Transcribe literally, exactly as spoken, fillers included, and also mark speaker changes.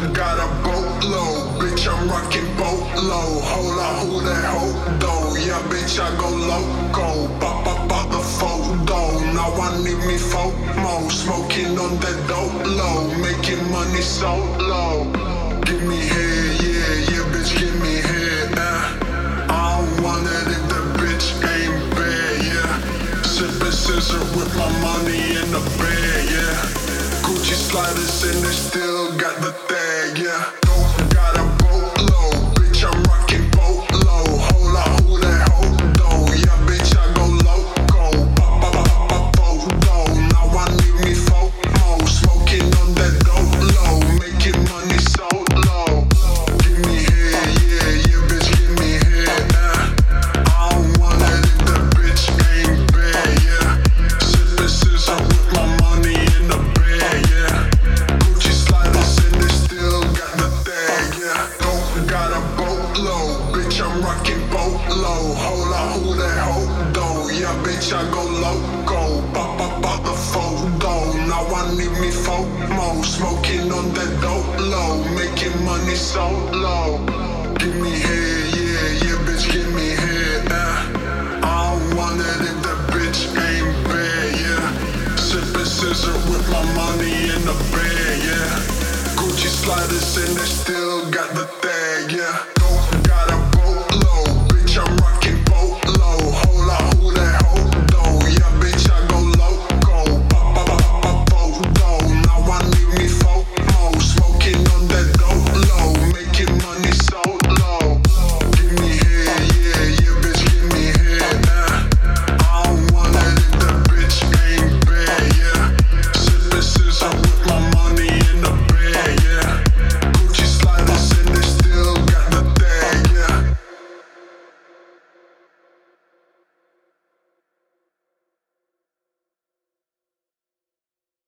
Speaker 1: got a boatload, bitch, I'm rocking boatload. Hold on, who that hoe though? Yeah, bitch, I go loco. Pop, pop, pop the photo. Now I need me FOMO. Smoking on that dope low, making money so low. Give me head, yeah, yeah, bitch, give me head. Uh. I don't want it if the bitch ain't bad, yeah. Sippin' scissor with my money in the bag, yeah. Gucci sliders and they still got the tag, yeah. Don't got a boatload, bitch, I'm rocking boatload. Hold on, who that hoe though? Yeah, bitch, I go loco. Pop, pop, pop, pop, photo. Now I need me FOMO. Smoking on that dope low, making money so low. Give me head, yeah, yeah, bitch, give me head. Uh. I don't want it if the bitch ain't bad, yeah. Sippin' scissor with my money in the bag, yeah. Gucci sliders and they still got the tag, yeah. Don't got a boatload, bitch, I'm rocking boatload. Hold on, who that hoe though? Yeah, bitch, I go loco. Pop, pop, pop the photo. Now I need me FOMO. Smoking on that dope low, making money so low. Give me head, yeah, yeah, bitch, give me head. Uh. I don't want it if the bitch ain't bad, yeah. Sippin' scissor with my money in the bag, yeah. Gucci sliders and they still got the tag, yeah.